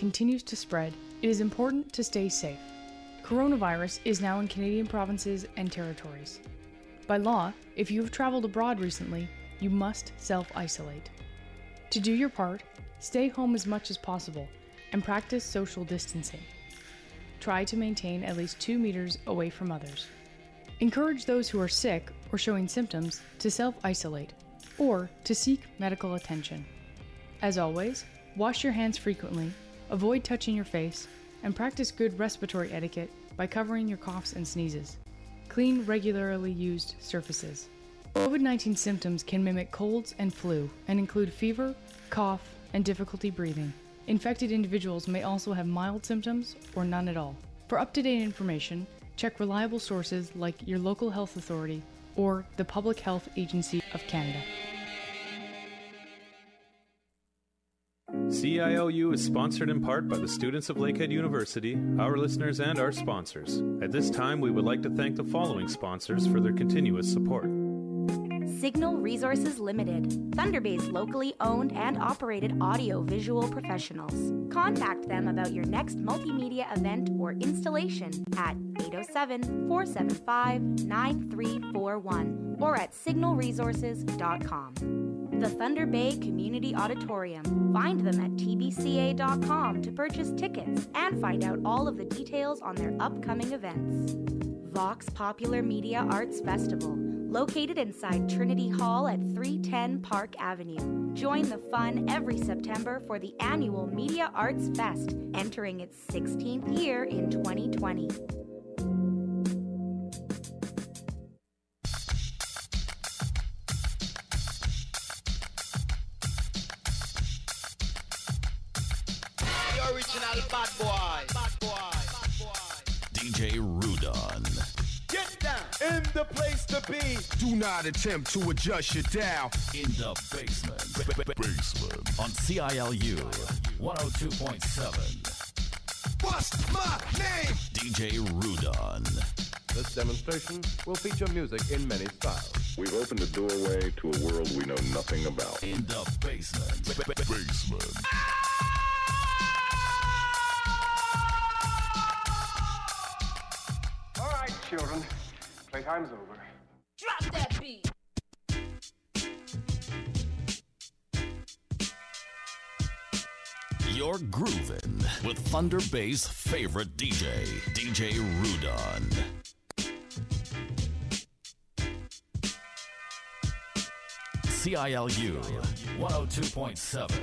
continues to spread, it is important to stay safe. Coronavirus is now in Canadian provinces and territories. By law, if you have traveled abroad recently, you must self-isolate. To do your part, stay home as much as possible and practice social distancing. Try to maintain at least 2 meters away from others. Encourage those who are sick or showing symptoms to self-isolate or to seek medical attention. As always, wash your hands frequently, avoid touching your face, and practice good respiratory etiquette by covering your coughs and sneezes. Clean regularly used surfaces. COVID-19 symptoms can mimic colds and flu and include fever, cough, and difficulty breathing. Infected individuals may also have mild symptoms or none at all. For up-to-date information, check reliable sources like your local health authority or the Public Health Agency of Canada. CILU is sponsored in part by the students of Lakehead University, our listeners, and our sponsors. At this time, we would like to thank the following sponsors for their continuous support. Signal Resources Limited, Thunder Bay's locally owned and operated audio-visual professionals. Contact them about your next multimedia event or installation at 807-475-9341 or at signalresources.com. The Thunder Bay Community Auditorium. Find them at tbca.com to purchase tickets and find out all of the details on their upcoming events. Vox Popular Media Arts Festival, located inside Trinity Hall at 310 Park Avenue. Join the fun every September for the annual Media Arts Fest, entering its 16th year in 2020. Bad boy. DJ Rudon. Get down in the place to be. Do not attempt to adjust your dial. In the basement. On CILU 102.7. What's my name? DJ Rudon. This demonstration will feature music in many styles. We've opened a doorway to a world we know nothing about. In the basement. Children, playtime's over. Drop that beat. You're groovin' with Thunder Bay's favorite DJ, DJ Rudon. CILU 102.7.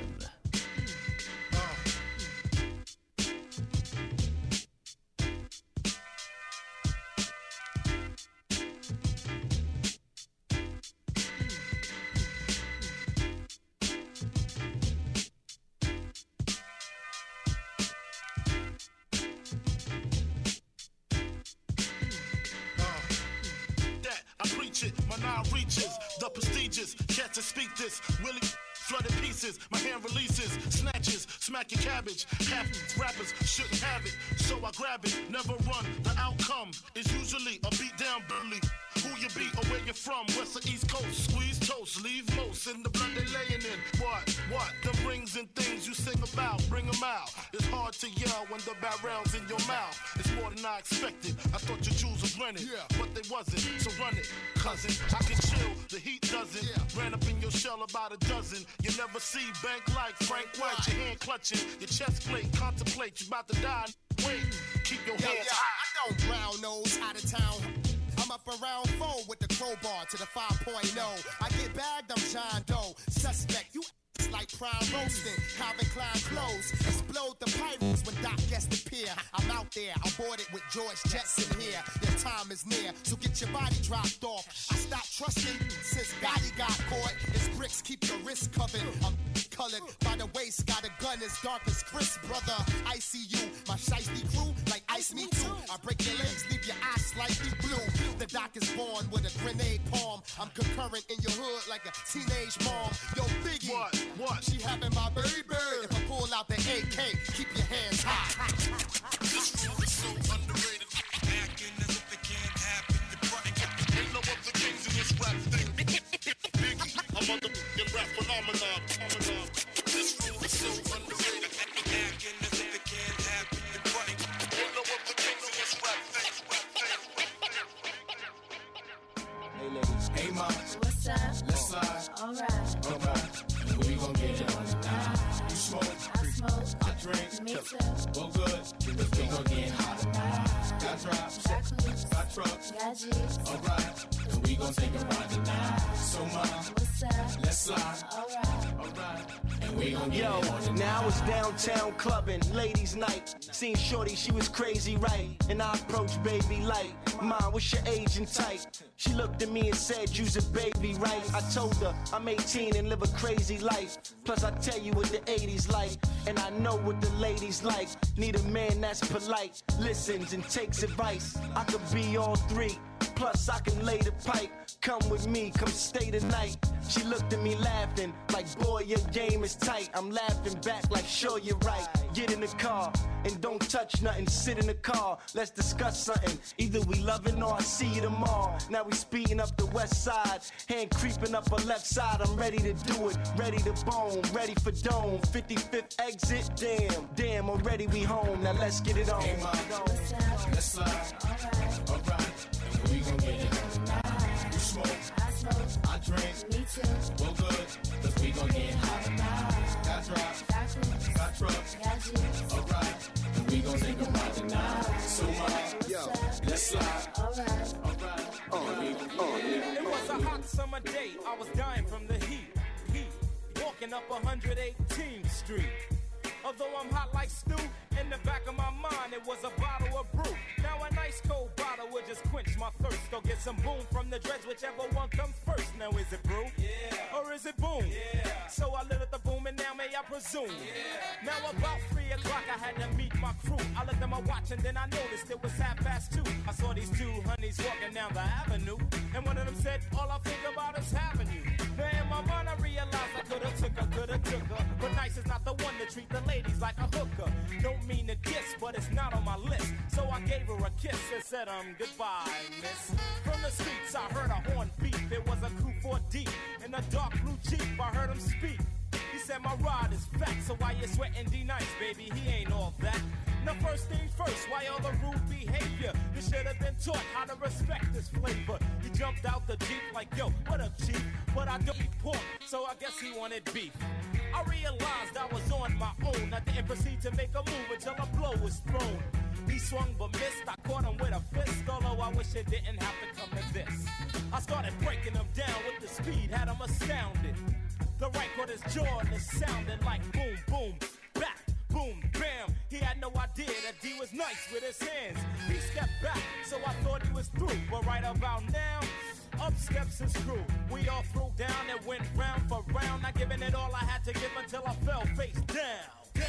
The prestigious, cats that speak this, really flooded pieces, my hand releases, snatches, smack your cabbage, half rappers shouldn't have it, so I grab it, never run, the outcome is usually a beat down bully. Who you be or where you're from, west or east coast, squeeze toast, leave most in the blood they laying in. What, them rings and things you sing about, bring them out. It's hard to yell when the barrel's in your mouth. It's more than I expected, I thought your jewels was rented, but they wasn't, so run it, cousin. I can chill, the heat doesn't, ran up in your shell about a dozen. You never see bank like Frank White, your hand clutching, your chest plate, contemplate, you about to die, wait, keep your hands high. I don't brown nose out of town. I'm up around 4 with the crowbar to the 5.0. I get bagged, I'm John Doe. Suspect, you like prime roasting. Calvin Klein clothes. Explode the pirates when Doc gets to pier. I'm out there, I'm boarded with George Jetson here. Your time is near, so get your body dropped off. I stopped trusting since Gotti got caught. It's bricks, keep your wrist covered. I'm colored by the waist, got a gun as dark as Chris, brother. I see you, my shiesty crew, like ice me too. I break your legs, leave your eyes slightly blue. The Doc is born with a grenade palm. I'm concurrent in your hood like a teenage mom. Yo, Biggie, what? She having my baby. If I pull out the AK, keep your hands high. This rule is so underrated. Acting as if it can't happen. Ain't no other kings in this rap thing. Biggie, I'm on the rap phenomenon. This rule is so underrated. Acting as if it drink. Me too. Well, good, because we gon' get hot tonight. Got drops, got trucks, got G's. Alright, and we gon' take a ride tonight. So, ma, What's up? let's slide. Alright. And we gon' get Yo, it on tonight. now it's downtown clubbing, ladies' night. Seen Shorty, she was crazy, right? And I approached baby like, Mom, what's your age and type? She looked at me and said, you's a baby, right? I told her, I'm 18 and live a crazy life. Plus I tell you what the 80s like, and I know what the ladies like. Need a man that's polite, listens and takes advice. I could be all three, plus I can lay the pipe. Come with me, come stay the night. She looked at me laughing, like boy your game is tight. I'm laughing back like sure you're right. Get in the car, and don't touch nothing, sit in the car. Let's discuss something, either we loving or I see you tomorrow. Now we speeding up the west side, hand creeping up her left side. I'm ready to do it, ready to bone, ready for dome. 55th exit, damn, already we home. Now let's get it on. Hey, mom, let's slide. Alright, and we gon' get it on tonight. You smoke, I smoke. I drink. Me too. Well, good, cause we gon' get hot tonight. Got drops, got trucks, got G's. alright, and we gon' take a ride tonight. So, Yo, let's slide. Alright. It was a hot summer day, I was dying from the heat. Walking up 118th Street. Although I'm hot like stew, in the back of my mind it was a bottle of brew. Now a nice cold bottle would just quench my thirst. Or get some boom from the dreads, whichever one comes first. Now is it brew? Yeah. Or is it boom? Yeah. So I lit at the boom and now may I presume? Yeah. Now about 3 o'clock I had to meet my crew. I looked at my watch and then I noticed it was 2:30. I saw these two honeys walking down the avenue, and one of them said, all I think about is having you. Now in my mind I realized I coulda took her, but nice is not the one to treat the ladies like a hooker. Don't mean to diss, but it's not on my list. So I gave her a kiss and said, goodbye, miss. From the streets I heard a horn beat. There was a crew 4 deep in a dark blue Jeep. I heard him speak. He said my ride is fat, so why you sweating D-Nice, baby? He ain't all that. Now first things first, why all the rude behavior? You should have been taught how to respect this flavor. He jumped out the Jeep like, yo, what up, Chief? But I don't eat pork, so I guess he wanted beef. I realized I was on my own. I didn't proceed to make a move until a blow was thrown. He swung but missed, I caught him with a fist. Although I wish it didn't have to come to this. I started breaking him down with the speed, had him astounded. The right caught his jaw and it sounded like boom, boom, back, boom, bam. He had no idea that D was nice with his hands. He stepped back, so I thought he was through. But right about now, up steps his crew. We all threw down and went round for round. Not giving it all I had to give until I fell face down.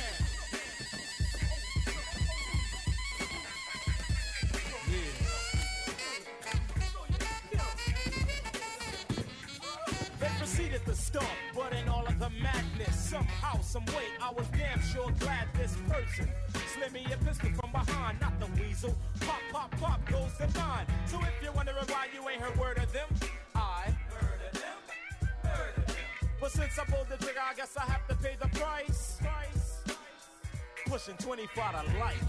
They proceeded to stomp, but in all of the madness, somehow, some way, I was damn sure glad this person slid me a pistol from behind, not the weasel. Pop, pop, pop goes the mine. So if you're wondering why you ain't heard word of them, I heard of them. But since I pulled the trigger, I guess I have to pay the price. Pushing 25 to life.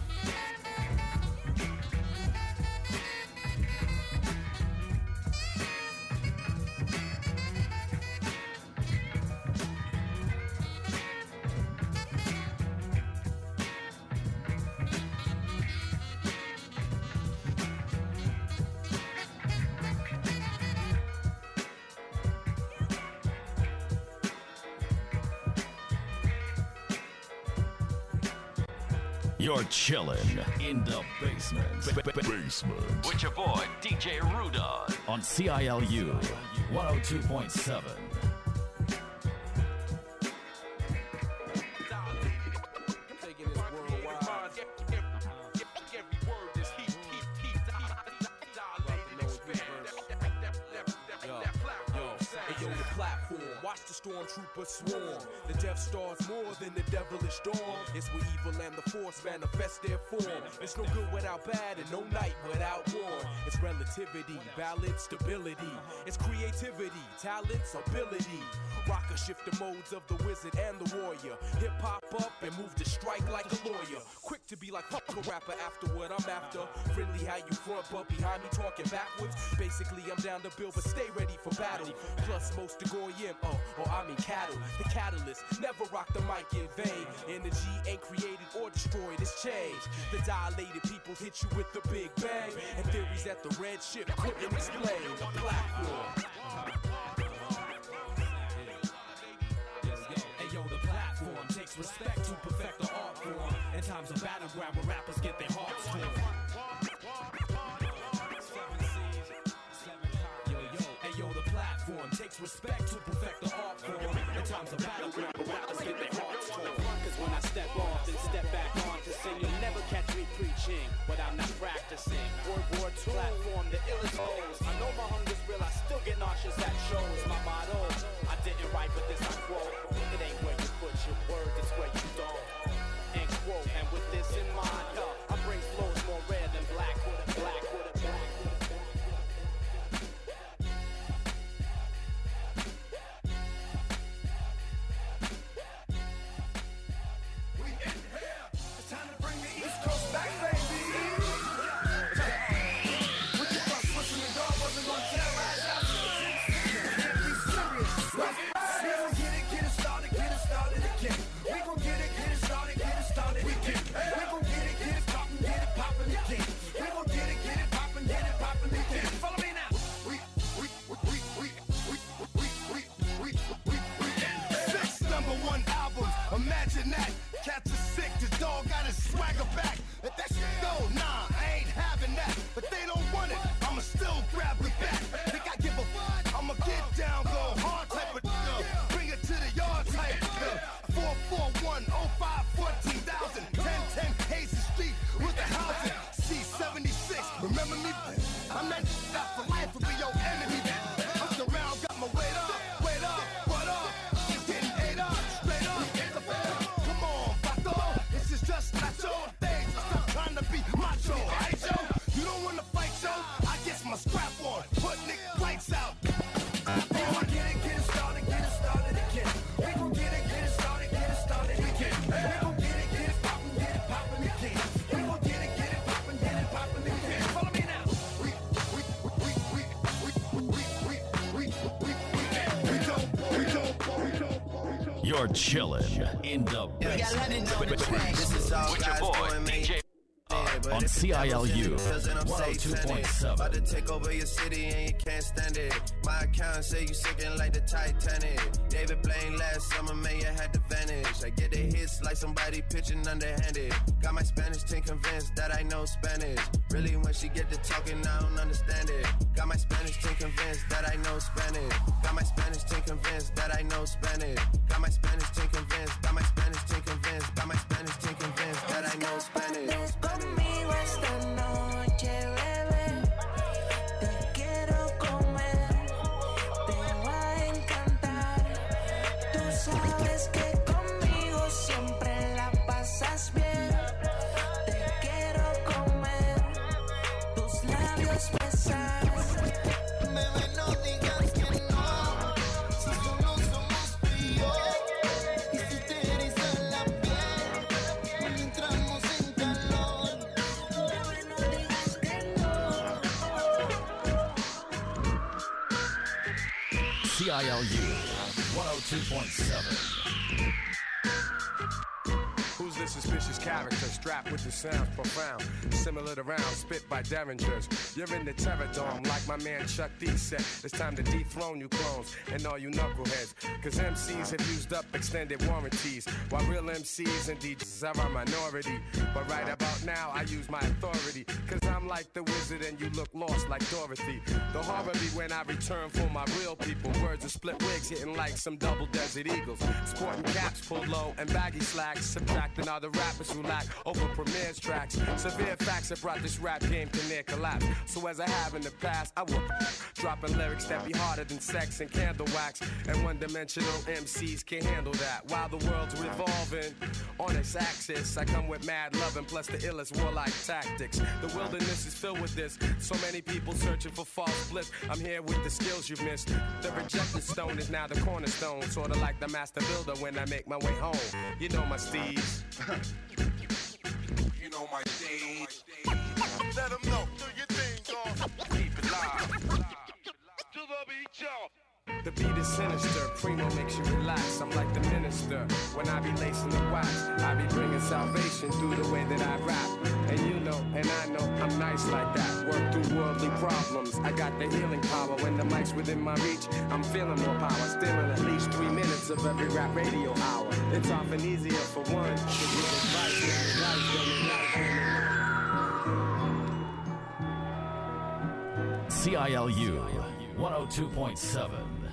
You're chilling in the basement. Basement. With your boy, DJ Rudon. On CILU 102.7. Watch the stormtroopers swarm. The Death Star's more than the devilish dawn. It's where evil and the force manifest their form. It's no good without bad and no night without war. It's relativity, balance, stability. It's creativity, talents, ability. Rocker shift the modes of the wizard and the warrior. Hip hop up and move to strike like a lawyer. Quick to be like fuck a rapper after what I'm after. Friendly how you front, but behind me talking backwards. Basically, I'm down to build, but stay ready for battle. Plus, most to go or I mean cattle. The catalyst, never rock the mic in vain. Energy ain't created or destroyed, it's changed. The dilated people hit you with the big bang. And theories that the red ship couldn't explain. The platform. Ayo, the platform takes respect to perfect the art form. In times of battleground where rappers get their hearts torn. Ayo, the platform takes respect to perfect the art form. In times of battleground where rappers get their hearts torn. Cause when I step off and step back on to sing, you'll never catch me preaching what I'm not practicing. War platform, the illest goals. I know my hunger's real, I still get nauseous at shows. My motto, I didn't write, but this I quote. It ain't where you put your words, it's where you don't. End quote. And with this in mind, I bring flows more red than black with a black with a black with a black. We in here. It's time to bring the East Coast back, baby. With your first listening, dog wasn't gonna terrorize us. Can't be serious. Right? We gon' get it started again. We gon' get it started again. We gon' get it poppin' again. We gon' get it poppin' again. Follow me now. We six #1 albums. Imagine that. Cats are sick. The dog got his swagger back. If that shit go, nah, I ain't having that. But they don't want it. I'ma still grab it back. Think I give a fuck? I'ma get down, go hard type of bring it to the yard type 441 05 14,000 1010 Hazen Street with the housing C76. Remember me? I'm that for life will be your enemy. I'm around, got my weight up, what up? It's getting ate up, straight up. Come on, Vato, this is just not your thing. Stop trying to be macho, right, yo? You don't wanna fight, yo? I guess my scrap on, put nigga lights out. We gon' get it started again. We gon' get it started again. We gon' get it poppin' again. We gon' get it poppin' again. Follow me now. You're chillin' in the basement with your boy DJ on CILU 102.7. About to take over your city and you can't stand it. My account say you sinking like the Titanic. David Blaine last summer, man, you had to vanish. I get the hits like somebody pitching underhanded. Got my Spanish team convinced that I know Spanish. Really, when she get to talking, I don't understand it. Got my Spanish team convinced that I know Spanish. Got my Spanish team convinced that I know Spanish. Got my Spanish team convinced. Got my Spanish team convinced. Got my Spanish team convinced that I know Spanish. Conmigo esta noche, bebé, te quiero comer, te va a encantar. Tú sabes que conmigo siempre la pasas bien. Te quiero comer, tus labios besar. Bebé, no digas que no, si solo somos tú y yo. Y si te eriza la piel, cuando entramos en calor. CILU 102.7. Who's this suspicious character strapped with the sounds profound? Similar to rounds spit by derringers. You're in the terror dome like my man Chuck D said. It's time to dethrone you clones and all you knuckleheads. Cause MCs have used up extended warranties, while real MCs and DJs are a minority. But right about now I use my authority, cause I'm like the wizard and you look lost like Dorothy. The horror be when I return for my real people. Words of split wigs hitting like some double desert eagles. Sporting caps pulled low and baggy slacks, subtracting all the rappers who lack over Premier's tracks. Severe facts have brought this rap game to near collapse. So as I have in the past, I will dropping lyrics that be harder than sex and candle wax. And one-dimensional MCs can't handle that. While the world's revolving on its axis, I come with mad loving plus the illest warlike tactics. The wilderness is filled with this. So many people searching for false bliss. I'm here with the skills you've missed. The rejected stone is now the cornerstone. Sorta like the master builder when I make my way home. You know my steez. stage. Let them know, do your thing, y'all. Keep it live. To the beat, y'all. The beat is sinister, Primo makes you relax. I'm like the minister, when I be lacing the wax, I be bringing salvation through the way that I rap. And you know, and I know, I'm nice like that. Work through worldly problems, I got the healing power. When the mic's within my reach, I'm feeling more power. Stealing at least 3 minutes of every rap radio hour. It's often easier for one to give advice when it's life. CILU 102.7.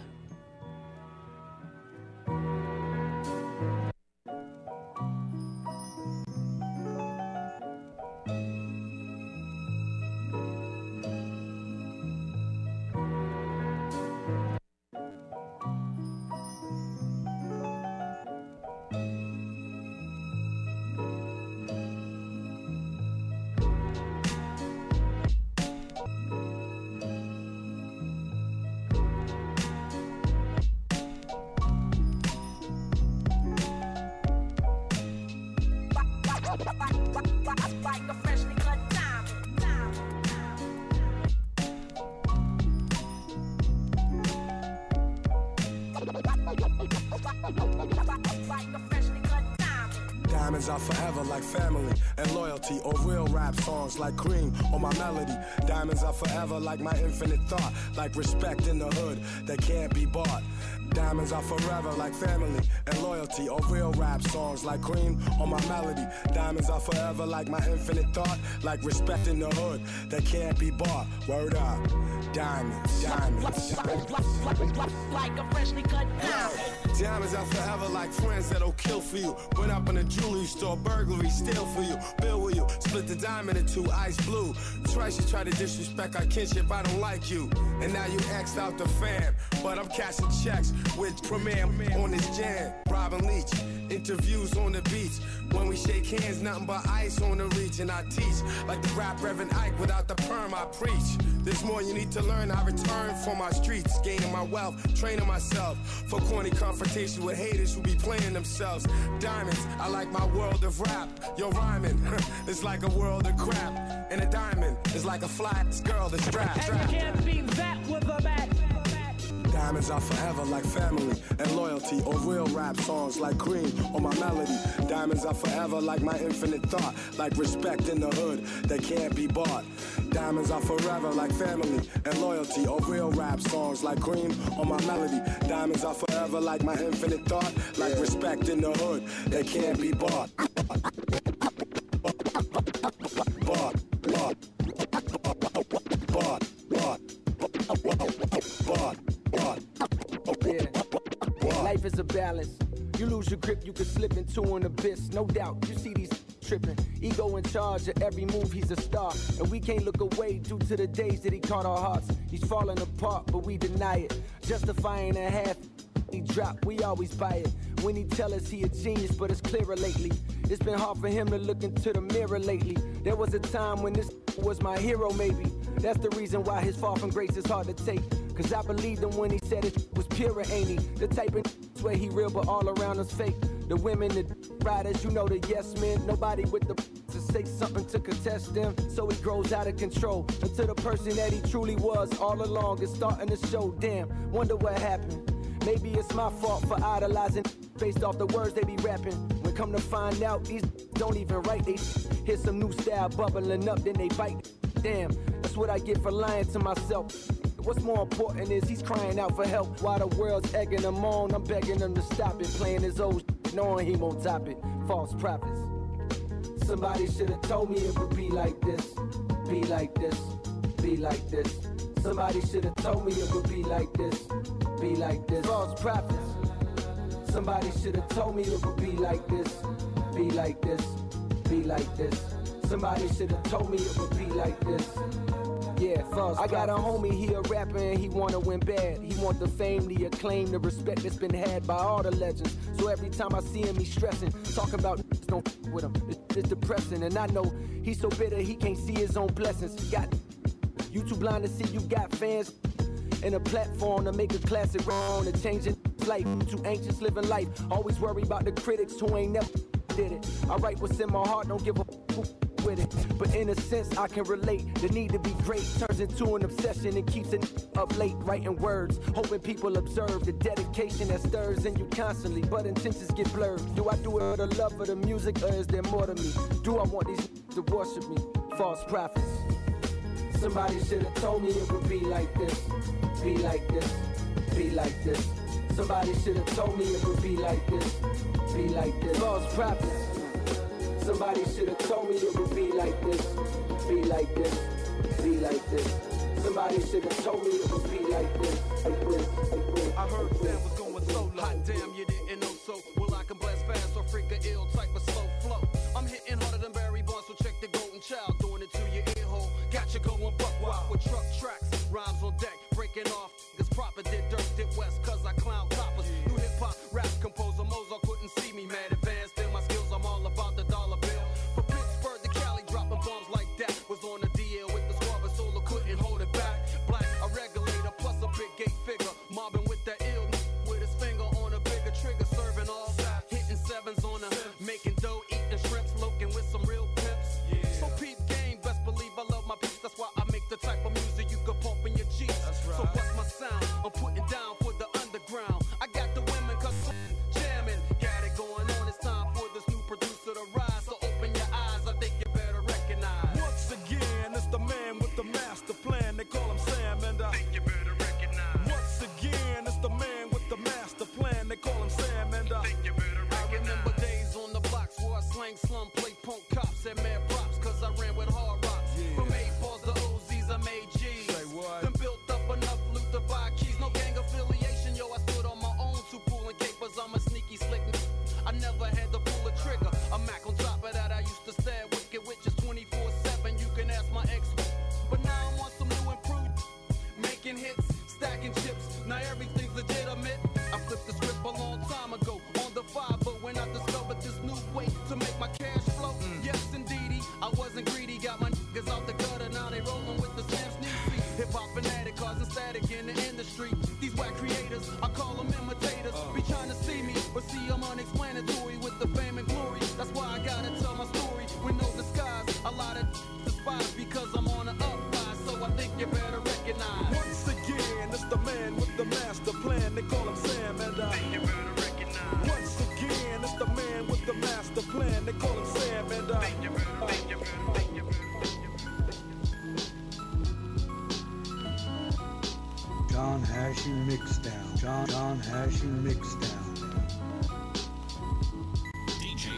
Diamonds are forever like family and loyalty, or real rap songs like cream or my melody. Diamonds are forever like my infinite thought, like respect in the hood that can't be bought. Diamonds are forever like family and loyalty, or real rap songs like cream or my melody. Diamonds are forever like my infinite thought, like respect in the hood that can't be bought. Word up, diamonds, diamonds, like a freshly cut diamond. Diamonds are forever like friends that'll kill for you. Went up in a jewelry store, burglary, steal for you. Bill with you, split the diamond in two, ice blue. Twice you try to disrespect our kinship, I don't like you. And now you X'd out the fam, but I'm cashing checks with Premier on this jam. Robin Leach, interviews on the beach. When we shake hands, nothing but ice on the reach. And I teach like the rap Reverend Ike, without the perm I preach. There's more you need to learn, I return from my streets, gaining my wealth, training myself for corny confrontation with haters who be playing themselves. Diamonds, I like my world of rap. Yo, rhyming, it's like a world of crap. And a diamond is like a fly girl that's strapped. And you can't beat that with a bat. Diamonds are forever like family and loyalty, or real rap songs like cream or my melody. Diamonds are forever like my infinite thought, like respect in the hood that can't be bought. Diamonds are forever like family and loyalty, or real rap songs like cream or my melody. Diamonds are forever like my infinite thought, like respect in the hood that can't be bought. Life is a balance. You lose your grip, you can slip into an abyss. No doubt, you see these tripping. Ego in charge of every move, he's a star. And we can't look away due to the days that he caught our hearts. He's falling apart, but we deny it. Justifying a half he dropped, we always buy it. When he tell us he a genius, but it's clearer lately. It's been hard for him to look into the mirror lately. There was a time when this was my hero, maybe. That's the reason why his fall from grace is hard to take. Cause I believed him when he said it was pure, ain't he? The type of where he real, but all around us fake. The women, the riders, you know the yes men. Nobody with the to say something to contest them. So he grows out of control until the person that he truly was all along is starting to show. Damn, wonder what happened. Maybe it's my fault for idolizing based off the words they be rapping. When come to find out, these don't even write. They hear some new style bubbling up, then they bite. Damn, that's what I get for lying to myself. What's more important is he's crying out for help. While the world's egging him on, I'm begging him to stop it. Playing his old knowing he won't top it. False prophets. Somebody should have told me it would be like this. Be like this. Be like this. Somebody should have told me it would be like this. Be like this. False prophets. Somebody should have told me it would be like this. Be like this. Be like this. Somebody should have told me it would be like this. Yeah, false. I got a homie, he a rapper and he wanna win bad. He want the fame, the acclaim, the respect that's been had by all the legends. So every time I see him, he's stressing. Talking about don't with him. It's depressing. And I know he's so bitter he can't see his own blessings. Got you too blind to see you got fans and a platform to make a classic wrong to changing life. Too anxious living life. Always worry about the critics who ain't never did it. I write what's in my heart, don't give a with it. But in a sense, I can relate. The need to be great turns into an obsession and keeps it up late, writing words, hoping people observe the dedication that stirs in you constantly. But intentions get blurred. Do I do it for the love of the music, or is there more to me? Do I want these to worship me? False prophets. Somebody should have told me it would be like this, be like this, be like this. Somebody should have told me it would be like this, be like this. False prophets. Somebody should have told me it would be like this, be like this, be like this. Somebody should have told me it would be like this, like this, like this. I heard Sam was going solo. Hot damn, you didn't know so. Well, I can blast fast or freak a ill type of slow flow. I'm hitting harder than Barry Bonds, so check the Golden Child. Doing it to your ear hole. Got you going buck wild with truck tracks. Rhymes on deck, breaking off. This proper did dirt, did west, cause I clown coppers. New hip hop, rap composer, Mozart couldn't see me. Mad advanced in my skills, I'm all about the dollar bill. From Pittsburgh to Cali, dropping bombs like that. Was on the DL with the squad, but Solo couldn't hold it back. Black, a regulator, plus a big gate figure. Mobbing with that ill with his finger on a bigger trigger. Serving all that, hitting sevens on a making dough, eating shrimps, loking with some real pimps. So peep game, best believe I love my peace. That's why I make the type of music you could pump in your Jeep. So what's my sound? I'm putting down for the underground. I got the women cause jamming. Got it going on, it's time for this new producer to rise. So open your eyes, I think you better recognize. Once again, it's the man with the master plan. They call him Sam, and I think you better recognize. Once again, it's the man with the master plan. They call him Sam, and I think you better recognize. I remember days on the blocks where I slang slum, play punk cops, and mad props, cause I ran with hard rocks. From 8 balls to OZs, I made G's. Then built up enough loot to buy keys. No gang affiliation, yo, I stood on my own, two pulling capers. I'm a sneaky slick. I never had to pull a trigger. A Mac on top of that, I used to stab wicked witches 24/7. You can ask my ex. But now I'm on some new improved, making hits, stacking chips. Now everything's legitimate. I flipped the script a long time ago on the 5, but when I discovered this new way to make my cash flow, yes indeedy, I wasn't greedy. Got my niggas out the gutter, now they rolling with the Sam Sneaky. Hip hop fanatic, causing static in the industry. These whack creators, I call them imitators. Be trying to see me, but see I'm unexplanatory with the fame and glory. That's why I gotta tell my story with no disguise. A lot of despise because I'm on the uprise, so I think you better recognize. Once again, it's the man with the master plan. They call him Sam, and I think you better recognize. Once again, it's the man with the master plan. They call him Sam, and I think you better, think you better, think you better. John Hashing Mixdown. John Hashing Mixdown. DJ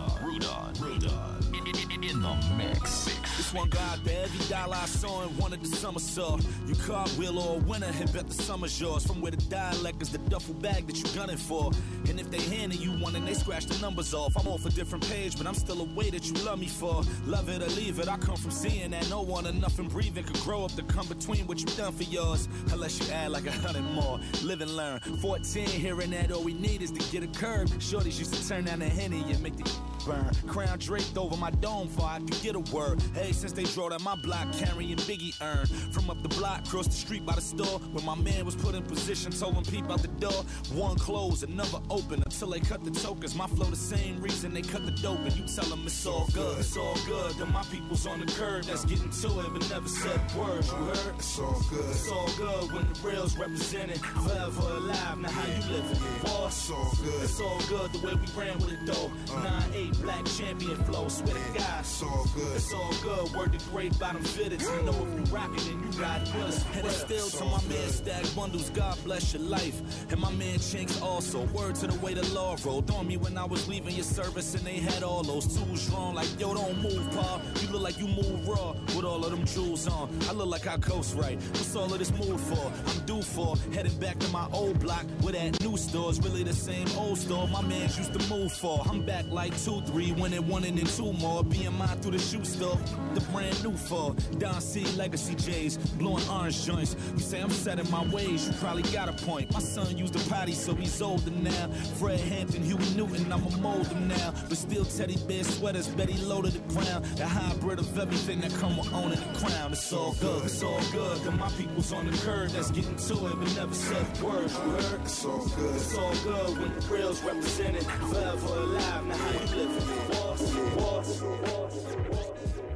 Rudon. In the mix. This one guy, the every dollar I saw and wanted the summer saw. You cartwheel or a winner and bet the summer's yours. From where the dialect is the duffel bag that you gunning for. And if they handing you one and they scratch the numbers off, I'm off a different page, but I'm still a way that you love me for. Love it or leave it, I come from seeing that no one or nothing breathing could grow up to come between what you done for yours. Unless you add like 100 more. Live and learn. 14, hearing that all we need is to get a curb. Shorties used to turn down the Henny and make the burn. Crown draped over my dome for I could get a word. Hey, since they drove down my block carrying Biggie urn. From up the block, across the street by the store, where my man was put in position, told him peep out the door. One closed, another open, until they cut the tokens. My flow the same reason they cut the dope, and you tell them it's all good. It's all good, then my people's on the curb that's getting to it, but never said words, you heard? It's all good. It's all good when the real's represented. Forever alive, now how you living? It's all good. It's all good the way we ran with it though. 9-8 black champion flow, swear to God. It's all good. It's all good, word to great bottom fitters. You know if you rockin' then you ride with us. And it's still to my man Stack Bundles, God bless your life. And my man Chinks also, word to the way the law rolled on me when I was leaving your service and they had all those tools drawn. Like, yo, don't move, pa. You look like you move raw with all of them jewels on. I look like I coast right. What's all of this mood for? I'm due for heading back to my old block where that new store's really the same old store my mans used to move for. I'm back like 2-3, winning 1 and then 2 more. Being mine through the shoe store, the brand new for Don C Legacy J's, blowing orange joints. You say I'm set in my ways, you probably got a point. My son used the potty, so he's older now. Fred Hampton, Huey Newton, I'ma mold him now. But still teddy bear sweaters, Betty low to the ground. The hybrid of everything that come with owning the crown. It's all good, it's all good. Then my people's on the curb that's getting to it, but never said words, you heard? It's all good. It's all good when the real's represented. Forever alive, now how you living? Wars.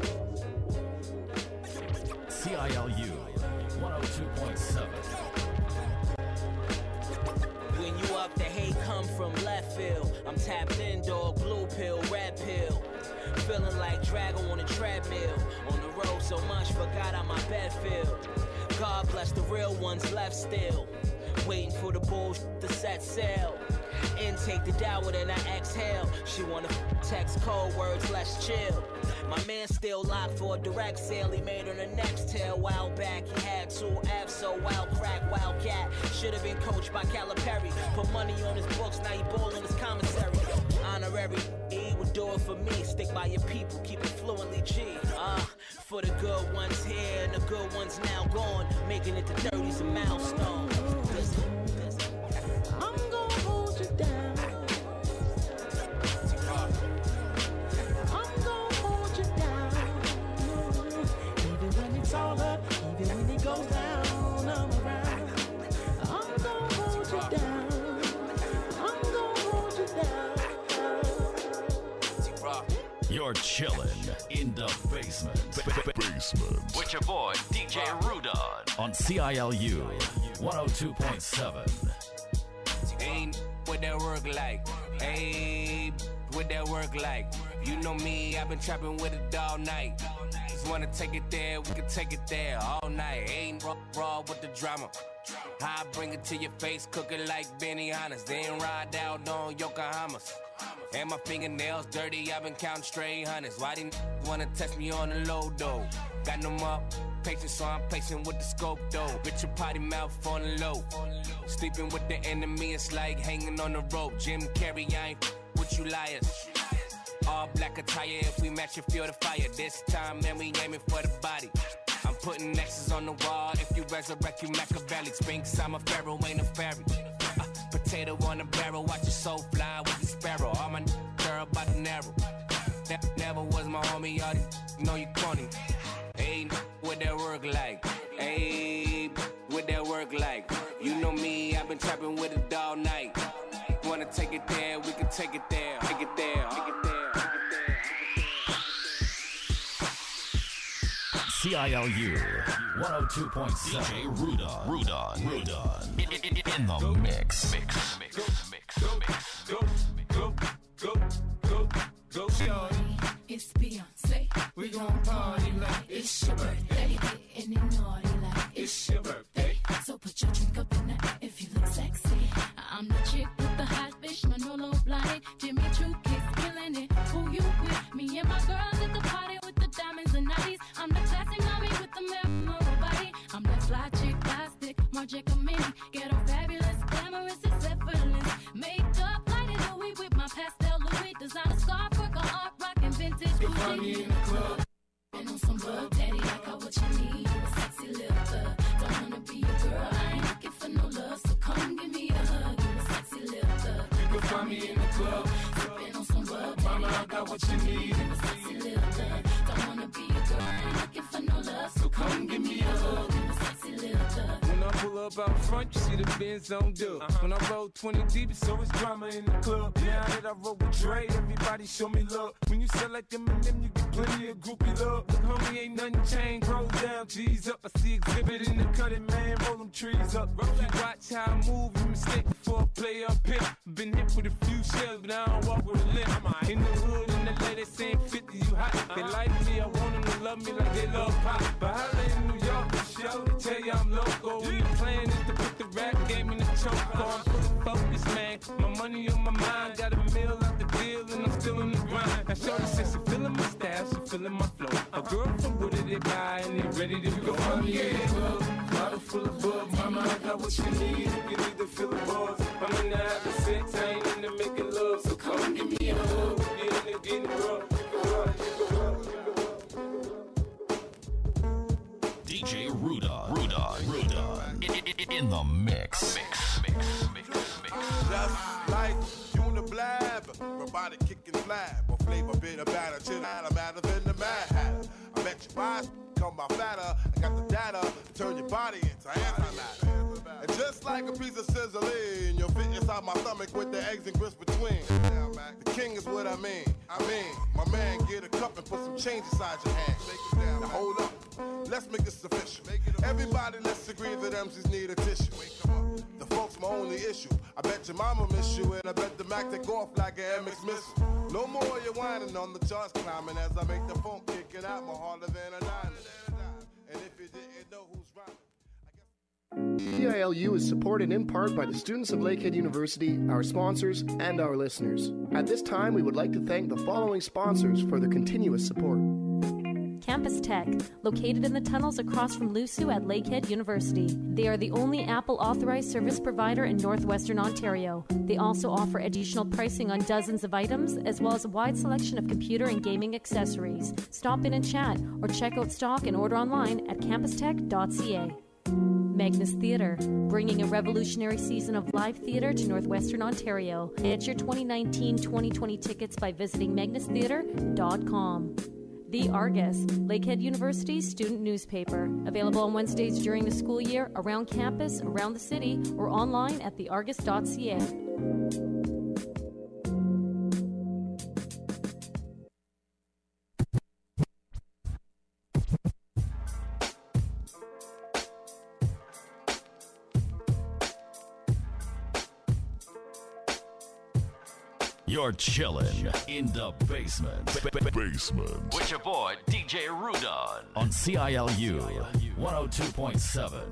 CILU 102.7. When you up, the hate come from left field. I'm tapped in, dog, blue pill, red pill. Feeling like Drago on a treadmill. On the road so much, forgot how my bed feel. God bless the real ones left still. Waiting for the bullshit to set sail. Intake the downward and I exhale. She wanna text code words, let's chill. My man still locked for a direct sale. He made her the next tail. While back, he had 2 F's, so wild crack, wildcat. Should've been coached by Calipari. Put money on his books, now he ballin' his commissary. Honorary, he would do it for me. Stick by your people, keep it fluently G. For the good ones here and the good ones now gone. Making it to 30's a milestone. I'm gonna hold you down. I'm gonna hold you down. Even when it's all up, even when it goes down, I'm around. I'm gonna hold you down. I'm gonna hold you down. You're chillin' in the basement. Basement. With your boy, DJ Rudon. On CILU 102.7. Ain't what that work like. Hey, what that work like. You know me, I've been trapping with it all night. Just wanna take it there, we can take it there all night. Ain't raw with the drama. I bring it to your face, cook it like Benihana's. Then ride out on Yokohamas. And my fingernails dirty, I've been counting straight hundreds. Why didn't wanna test me on the low though? Got no more patience, so I'm patient with the scope though. Bitch, your potty mouth on the low. Sleeping with the enemy, it's like hanging on the rope. Jim Carrey, I ain't with you liars. All black attire, if we match you feel the fire. This time, man, we aiming for the body. I'm putting X's on the wall. If you resurrect, you Machiavelli. Spinks, I'm a pharaoh, ain't a fairy. Potato on the barrel, watch your soul fly with the sparrow. All my girl about the narrow. Never was my homie, y'all know you corny. Hey, what that work like? Hey, what that work like? You know me, I've been trapping with it all night. Wanna take it there, we can take it there. Take it there, take it there. CILU 102.7. DJ Rudon. In the mix. Go, shorty. It's Beyonce. We gon' party like it's your birthday. Getting it naughty like it's your birthday. So put your drink up in the air if you look sexy. I'm the chick with the hot fish, Manolo Blahnik, Jimmy Choo Kiss, killing it. Who you with? Me and my girls at the party with the diamonds and nighties. I'm the classic mommy with the memorable body. I'm the fly chick, plastic, Marja Kamini. Ghetto fabulous, glamorous, it's effortless. Makeup, lighted Louis with my pastel Louis. Designer scarf, work on art, rockin' vintage bougie. In the club. And on some bug daddy, I got what you need. You a sexy little thug. Don't wanna be your girl, I ain't looking for no love. So come give me a hug. You a sexy little thug. You can find me in the club. Sippin' on some bug. Mama, I got what you need. You a sexy little thug. Don't wanna be your girl, I ain't looking for no love. So come give me a hug. You a sexy little thug. When I pull up out front, you see the Benz on dub. When I roll 20 deep, it's always drama in the club. Now that I roll with Dre, everybody show me love. When you sell like them and them, you get plenty of groupie love. Look, homie, ain't nothing changed. Roll down, G's up. I see exhibit in the cutting, man. Roll them trees up. You watch how I move, you mistake before I play up here. Been hit with a few shells, but I don't walk with a limp. In the hood, in the lady saying 50, you hot. They like me, I want them to love me like they love pop. But holla in New York, for show. They tell you I'm local. When the plan is to put the rap game in the choke on. Focus, man. My money on my mind. Got a meal out the deal, and I'm still in the grind. Now, shorty says she feeling my style, she feeling my flow. A girl from Wooded, they buy, and they ready to go. Find me in the club, bottle full of bug. Mama, I got what you need. You need to feel the buzz. I'm in the habit of sex, I ain't into making love. So come give me a hug. Get in there, getting rough. DJ Rudon. In the mix. Just like Uniblab, robotic kicking flab, or flavor bitter batter, chill out, I'm better than the Mad Hatter. I bet you buy come by fatter, I got the data to turn your body into antimatter. And just It's like a piece of sizzling. You'll fit inside my stomach with the eggs and grits between. The king is what I mean. My man, get a cup and put some change inside your hand. Now hold up, let's make this official. Everybody, let's agree that MCs need a tissue. The folks my only issue. I bet your mama miss you, and I bet the Mac take off like an MX missile. No more you whining on the charts climbing as I make the phone kicking out more harder than a dime. And if you didn't know who's rhyming. CILU is supported in part by the students of Lakehead University, our sponsors, and our listeners. At this time, we would like to thank the following sponsors for their continuous support. Campus Tech, located in the tunnels across from LUSU at Lakehead University. They are the only Apple authorized service provider in Northwestern Ontario. They also offer additional pricing on dozens of items, as well as a wide selection of computer and gaming accessories. Stop in and chat, or check out stock and order online at campustech.ca. Magnus Theatre, bringing a revolutionary season of live theatre to Northwestern Ontario. Get your 2019-2020 tickets by visiting magnustheatre.com. The Argus, Lakehead University's student newspaper. Available on Wednesdays during the school year, around campus, around the city, or online at theargus.ca. You're chilling in the basement. Basement. With your boy, DJ Rudon. On CILU 102.7.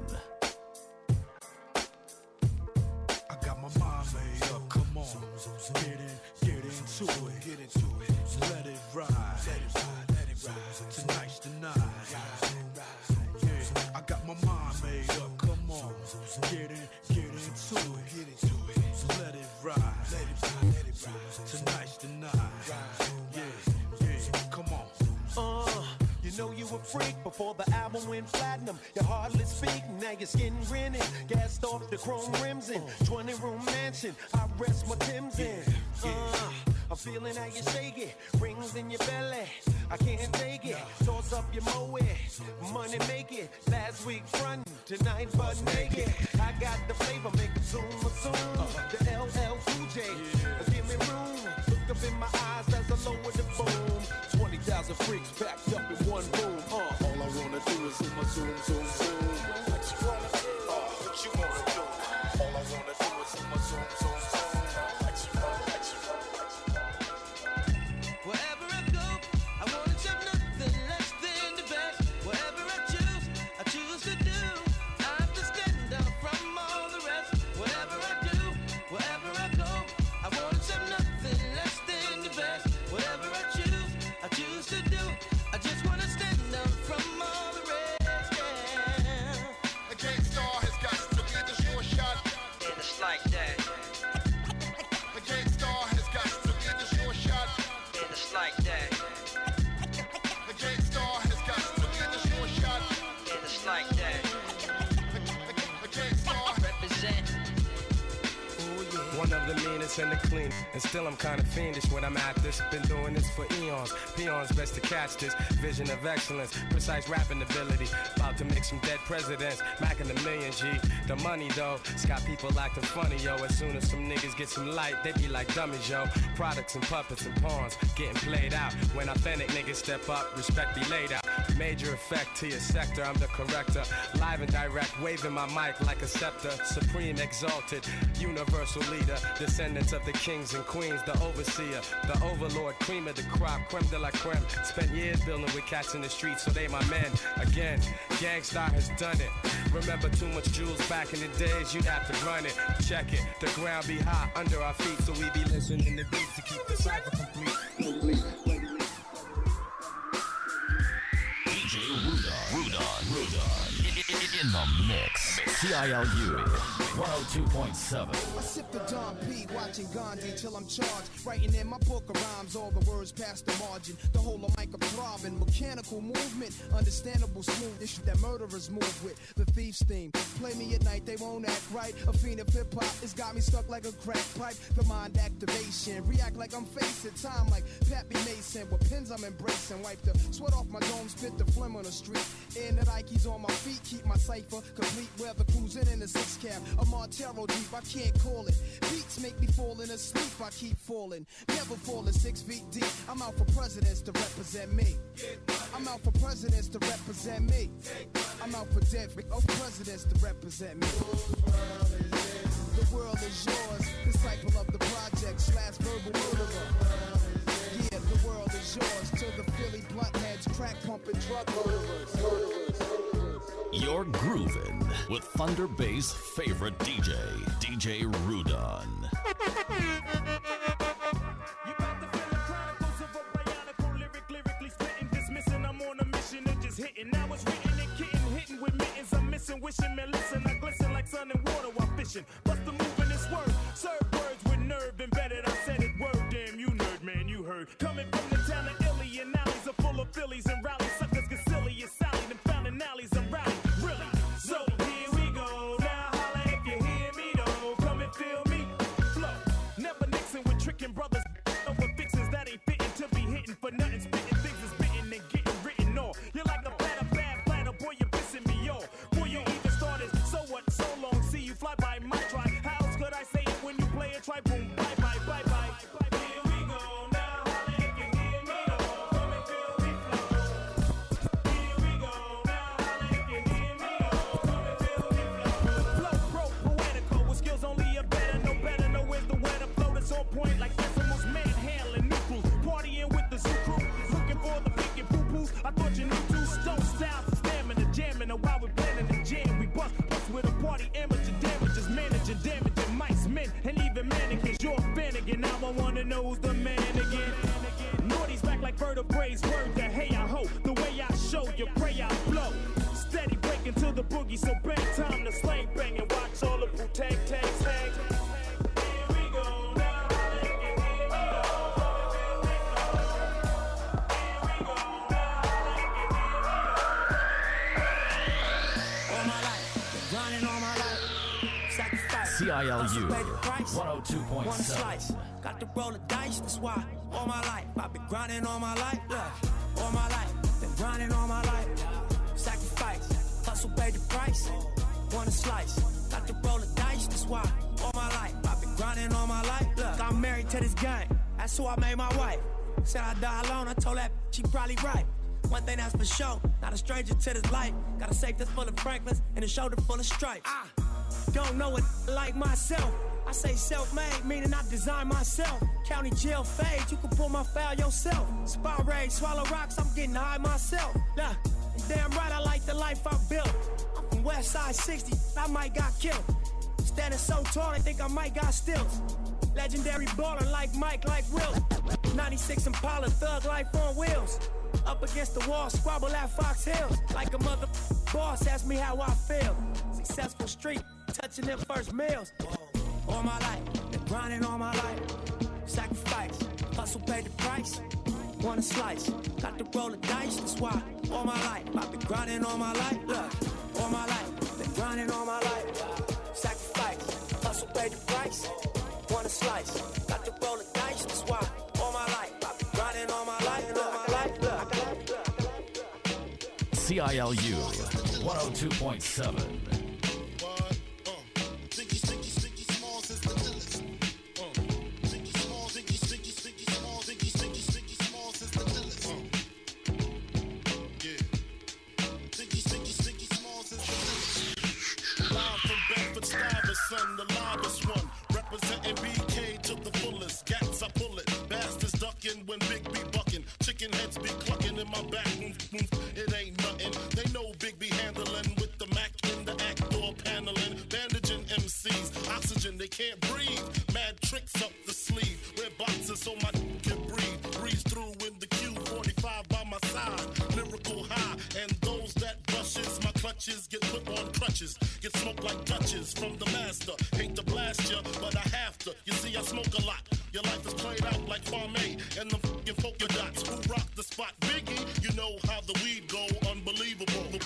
I got my mind made up, come on. Get into it. Let it ride. Tonight's the night. Yeah, I got my mind made up, come on. Get into it. Let it ride. Tonight's the night. Yeah, come on. You know you a freak before the album went platinum. You hardly speak, now your skin grinning. Gassed off the chrome rims in 20-room mansion. I rest my Timbs in. I'm feeling how you shake it. Rings in your belly, I can't take it. Toss up your moe, money make it. Last week frontin', tonight butt naked. I got the flavor, make it zoom. The LL Cool J, give me room. Look up in my eyes as I lower the boom. 20,000 freaks packed up in one room. All I wanna do is zoom. What you wanna do? What you wanna do? All I wanna do is zoom. Wherever I go, I wanna have nothing less than the best. Whatever I choose to do. I have to stand out from all the rest. Whatever I do, wherever I go, I wanna have nothing less than the best. Whatever I choose to do. I just wanna stand out from all the rest. Yeah. A gangstar has got to be the sure shot. And it's like that. A gangstar has got to be the sure shot. And it's like that. A gangstar has got to be the sure shot. And it's like that. A gangstar represent. One of the meanest and the clean, and still I'm kinda fiendish when I'm at this. Been doing this for eons. Peons best to catch this. Vision of excellence, precise rapping ability. About to make some dead presidents, macking the million G. The money though, it's got people acting funny, yo. As soon as some niggas get some light, they be like dummies, yo. Products and puppets and pawns getting played out. When authentic niggas step up, respect be laid out. Major effect to your sector, I'm the corrector. Live and direct, waving my mic like a scepter. Supreme, exalted, universal leader. Descendants of the kings and queens, the overseer, the overlord, cream of the crop, creme de la creme. Spent years building with cats in the streets, so they my men. Again, Gangstar has done it. Remember too much jewels back in the days, you'd have to run it. Check it, the ground be hot under our feet, so we be listening to beats to keep the cipher complete. DJ Rudon. In the mix. CILU 102.7. I sip the Don P, watching Gandhi till I'm charged. Writing in my book of rhymes, all the words past the margin. The whole of mic of throbbing, mechanical movement, understandable smooth issue that murderers move with. The thief's theme, play me at night, they won't act right. A fiend of hip hop, it's got me stuck like a crack pipe. The mind activation, react like I'm facing time like Pappy Mason. With pins I'm embracing, wipe the sweat off my dome, spit the phlegm on the street. And the Nikes on my feet, keep my cipher complete. Weather cruising in the 6-cab, a Montero deep, I can't call it. Beats make me falling asleep, I keep falling. Never falling 6 feet deep. I'm out for presidents to represent me. I'm out for presidents to represent me. I'm out for dead presidents to represent me. The world is yours, disciple of the projects, last verbal murderer. Yeah, the world is yours, till the Philly blunt heads, crack pumping drug murderers. You're grooving with Thunder Bay's favorite DJ, DJ Rudon. Hitting. Now it's written and kitten, hitting with mittens. I'm missing, wishing, man, listen. I glisten like sun and water while fishing. Bust the move in this word. Serve words with nerve embedded. I said it word. Damn, you nerd, man, you heard. Coming from the town of Illy and alleys are full of Phillies and rallies. Suckers get silly and Sally. Them found in alleys and rally. Really? So here we go. Now holla if you hear me, though. Come and feel me. Flow. Never mixing with tricking brothers. Over fixes that ain't fitting to be hitting for nothing. Spitting things is bitten and getting written off. You're like a bad platter, boy, you're pissing me off. Boy, you even started, so what, so long, see you fly by my try. How else could I say it when you play a try? Boom, bye, bye, bye, bye. Here we go, now holla if you hear me, though. Come and feel me flow. Here we go, now holla if you hear me, though. Come and feel me flow. Flow, poetical, with skills only a better, know where's the weather flow that's on point like decimals, manhandling neutrals. Partying with the zoo crew, looking for the pink and poo-poos. I thought you knew two stone styles, stamina, jamming, while we're planning the jam, we bust with a party amateur damages, managing, damaging mice, men, and even mannequins. You're a fan again, now I wanna know who's the man again. Naughty's back like vertebrae's word to hey, I hope. The way I show you, pray I blow. Steady breaking to the boogie, so bang time to slang bang and watch all the tag tags hang. Here we go, now holla if you hear me, though. CILU 102.7. Got to roll the dice, that's why all my life I've been grinding all my life, look. All my life, been grinding all my life. Sacrifice, hustle pay the price. Want a slice, got to roll the dice, that's why all my life I've been grinding all my life, look. I'm married to this gang, that's who I made my wife. Said I'd die alone, I told that she probably right. One thing that's for sure, not a stranger to this life. Got a safe that's full of Franklins and a shoulder full of stripes. Don't know it like myself. I say self-made, meaning I design myself. County jail fade, you can pull my file yourself. Spot raid, swallow rocks, I'm getting high myself. Nah, damn right, I like the life I built. I'm from West Side 60, I might got killed. Standing so tall, they think I might got stilts. Legendary baller like Mike, like Will. 96 Impala, thug life on wheels. Up against the wall, squabble at Fox Hills. Like a mother boss, ask me how I feel. Successful street, touching them first meals. All my life, been grinding all my life. Sacrifice, hustle pay the price. Want a slice, got to roll the dice, that's why all my life I've been grinding all my life, look. All my life, been grinding all my life. Sacrifice, hustle pay the price. Want a slice, got to roll the dice, that's why all my life I've been grinding all my life, all my life, look. CILU 102.7. Son, the livest one, representing BK to the fullest. Gats, I pull it. Bastards ducking when Big B bucking. Chicken heads be clucking in my back. It ain't nothing. They know Big B handling with the Mac in the act door paneling. Bandaging MCs, oxygen, they can't breathe. Mad tricks up the sleeve. Wear boxes so my can breathe. Breeze through in the Q45 by my side. Lyrical high, and those that brushes my clutches get put on crutches. Get smoked like Dutchess from the master. Hate to blast ya, but I have to. You see, I smoke a lot. Your life is played out like Farmay and the fucking polka dots. Who rock the spot? Biggie, you know how the weed go. Unbelievable.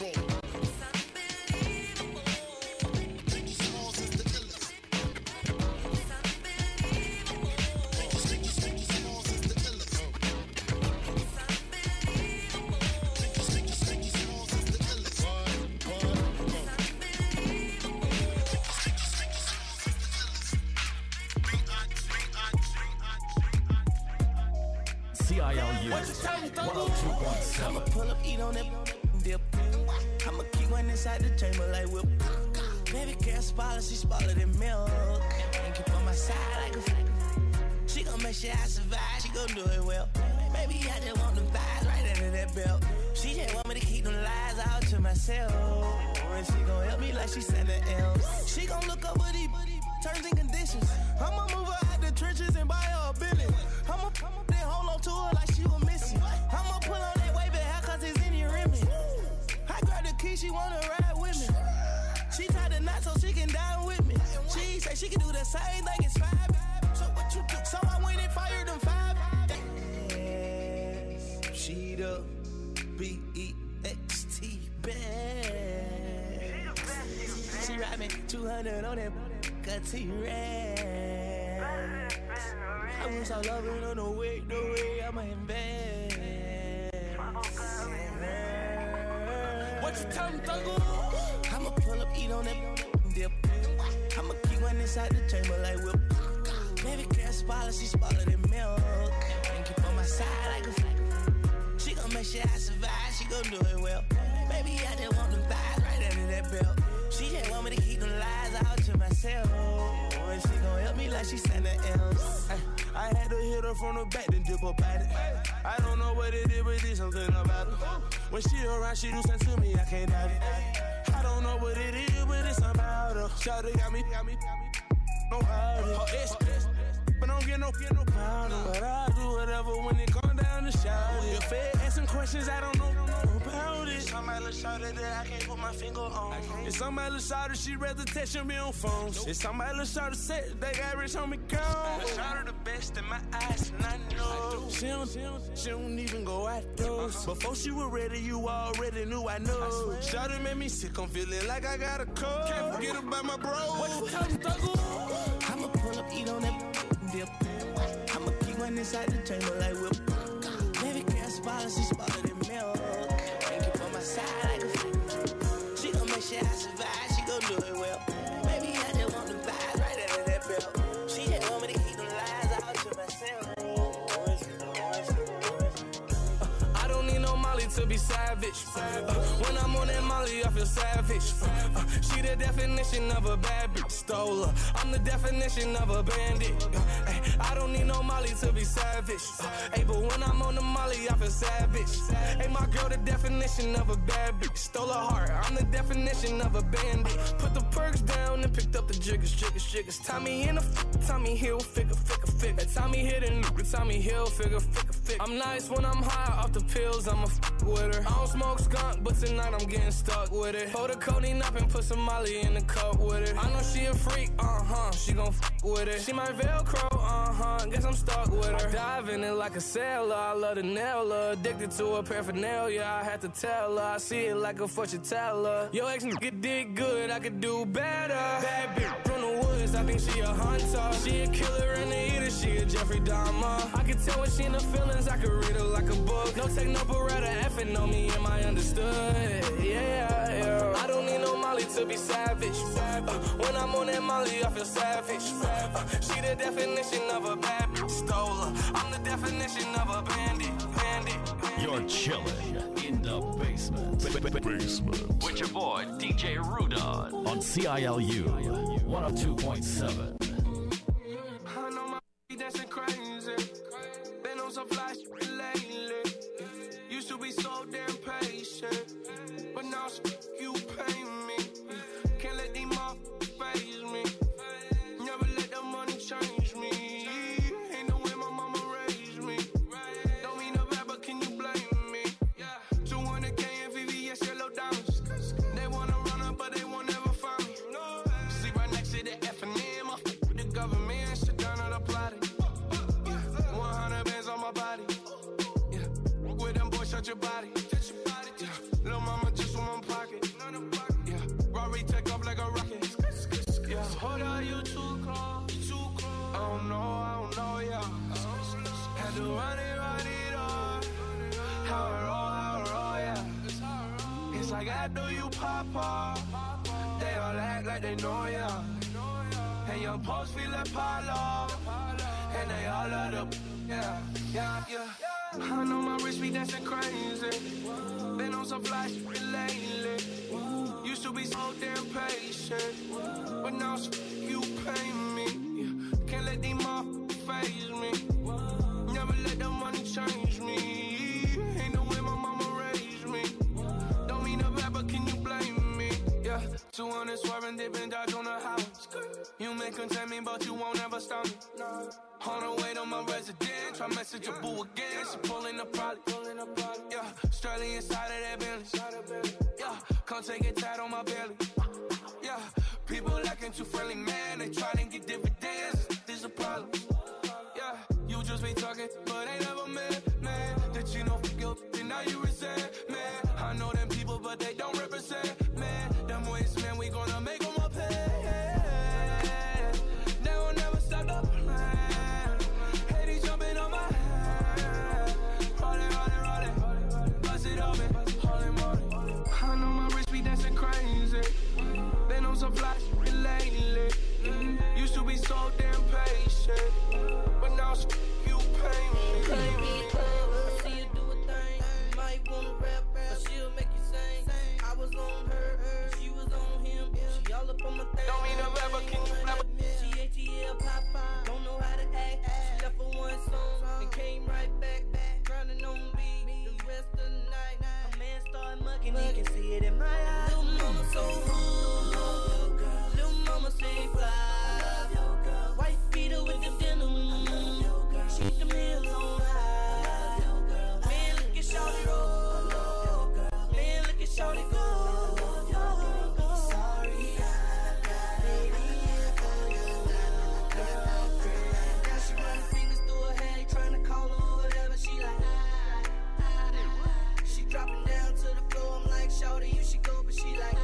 CILU 102.7. I'ma pull up, eat on that dip. I'ma keep one inside the chamber like whip. Baby girl spoiler, she spoiler than milk. And keep on my side like a flick. She gon' make sure I survive, she gon' do it well. Maybe I just want them thighs right under that belt. She just want me to keep them lies out to myself. And she gon' help me like she something else. She gon' look over these terms and conditions. I'ma move her out the trenches and buy her a billion. I'ma then hold on to her like she was missing. I'ma pull on that wave hair cause it's in your rimming. I grab the key, she wanna ride with me. She tied the knot so she can dine with me. She say she can do the same thing, it's 5. So what you do? So I went and fired them 5. Yes, she the BEXT best. She ride me 200 on that T-Rex. I wish I love her, no way, I'ma invest. What you tell me, Thugger? I'ma pull up, eat on that dip. I'ma keep one inside the chamber like whip. Baby girl spoiler, she spoiler than milk. And keep on my side like a flick. She gon' make sure I survive, she gon' do it well. Baby, I just want them thighs right under that belt. She just want me to keep them lies out to myself. And she gon' help me like she something else. I had to hit her from the back, then dip up at it. I don't know what it is, but there's something about it. When she around, she do something to me, I can't doubt it. I don't know what it is, but it's about her. Shawty got me, no hide it. But don't get no powder. But I'll do whatever when it come down to shout it. If they asking questions, I don't know about it. Somebody look shawty that I can't put my finger on. If somebody look shawty, she rather text me on phones. If somebody look shawty set, they got rich on me count. Shawty the best in my eyes, and I know. She don't even go out doors. Before she was ready, you already knew I know. Shawty made me sick, I'm feeling like I got a cold. Can't forget about my bro. What you tell me, Thugger? I'ma pull up, eat on that dip. I'ma keep one inside the chamber like whip. Baby girl spoiler, she spoiler than milk. And keep on my side like a flick. She gon' make sure I survive, she gon' do it well. Baby, I just want them thighs right under that belt. She just want me to keep them lies out to myself. I don't need no Molly to be savage. When I'm on that Molly, I feel savage. She the definition of a bad bitch. Stole her. I'm the definition of a bandit. I don't need no Molly to be savage. But when I'm on the Molly, I feel savage. My girl, the definition of a bad bitch. Stole her heart. I'm the definition of a bandit. Put the perks down and picked up the jiggers. Tommy in the Tommy Hill, figure. Tommy hit and Tommy Hill, figure. I'm nice when I'm high off the pills, I'ma with her. I don't smoke skunk, but tonight I'm getting stuck with it. Pour the codeine up and put some Molly in the cup with it. I know she a freak, she gon' with it. She my Velcro, guess I'm stuck with her. I dive in it like a sailor, I love to nail her. Addicted to her paraphernalia, I had to tell her. I see it like a fortune teller. Yo, ex nigga did good, I could do better. Bad bitch from the woods, I think she a hunter. She a killer and a eater, she a Jeffrey Dahmer. I can tell when she in the feelings, I could read her like a book. No take no beretta, effing on me, am I understood? Yeah. I don't need no Molly to be savage. When I'm on that Molly, I feel savage. She the definition of a bad bitch. Stole her. I'm the definition of a bandit. You're chilling in the basement. With your boy, DJ Rudon. On CILU 102.7. I know my dancing crazy. Been on some fly shit lately. Used to be so damn patient, but now you pay me. Can't let these motherfuckers faze me. Never let the money change me. Ain't no way my mama raised me. Don't mean no bad, but can you blame me? 200K and VVS yellow diamonds. They wanna run up, but they won't ever find me. Yeah, little mama just on my pocket. Yeah, Rory take off like a rocket. Yeah, hold on, you too close. I don't know, yeah. Had to run it up. How it roll, yeah. It's like after you pop off, they all act like they know, yeah. And your post feel like Palo, and they all love the, yeah. I know my wrist be dancing crazy. Been on some flash lately. Used to be so damn patient, but now you pay me. Can't let these motherfuckers faze me. Never let the money change me. Ain't no way my mama raised me. Don't mean a bad, but can you blame me? Yeah, 200 swerving, dipping, dodge on the house. You may contain me, but you won't ever stop me. On the way to my residence, try message your boo again. She pulling up probably. Yeah, Australian side of that Bentley. Yeah, come take it tight on my belly. Yeah, people acting too friendly, man. They try to get dividends. There's a problem. Yeah, you just be talking, but ain't never met, man. That you know fuck your and now you resent, man. I know them people, but they don't represent, man. Them ways, man, we gonna make them up pay. They will never stop the plan. Hey, they jumping on my head. Roll it. Bust it open, holy moly. I know my wrist be dancing crazy. Been on some flash lately. Used to be so damn patient, but now you pay me. I see you do a thing. You might wanna rap, but she'll make you sing. I was on her, she was on him. She all up on my thing. Don't mean a rapper, can you rap? She ATL Popeye, don't know how to act. She left for one song and came right back, grinding on me the rest of the night. A man started mugging, he can see it in my eyes. Little mama so hood, little mama say fly. White beater with the denim, she keep them heels on high. Man, look at shawty roll, man, look at shawty go. Sorry, I got it in for your girlfriend. Now she run fingers through her hair, trying to call her or whatever. She like, she dropping down to the floor. I'm like, shawty, you should go, but she like,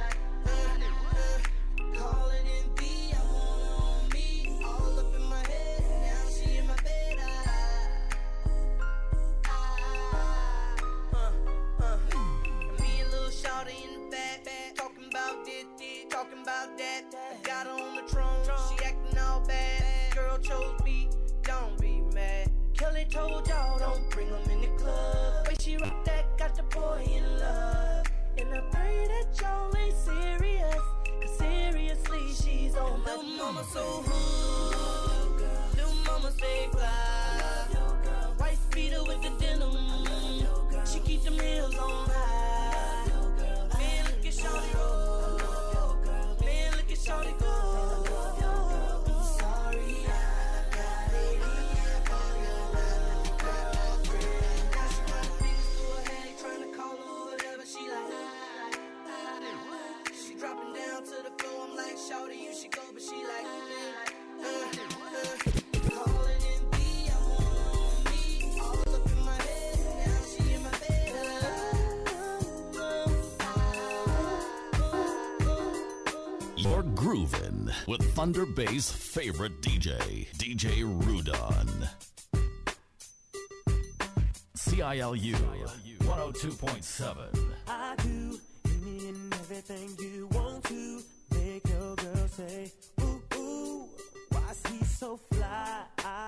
calling in B, I want her on me, all up in my head. Now she in my bed. Me and little shawty in the back, talking about this, talking about that. I got her on the throne, she acting all bad. Girl chose me, don't be mad. Kelly told y'all don't bring them in the club. Way she rock that got the boy in love. And I pray that y'all ain't serious, 'cause seriously she's on my little mama so hood, little mama stay fly. White beater with the denim, she keep them heels on high. Man, look at shawty roll, man, look at shawty go. Sorry, I got it in for your girlfriend. Now she run fingers through her hair, trying to call her whatever. She like, she dropping down to the floor. I'm like, shawty, you should go, but she like, calling in B, I want her on me, all up in my head. Now she in my bed. You're groovin' with Thunder Bay's favorite DJ, DJ Rudon. CILU 102.7. I do any and everything you want to make your girl say, ooh, ooh, why's he so fly?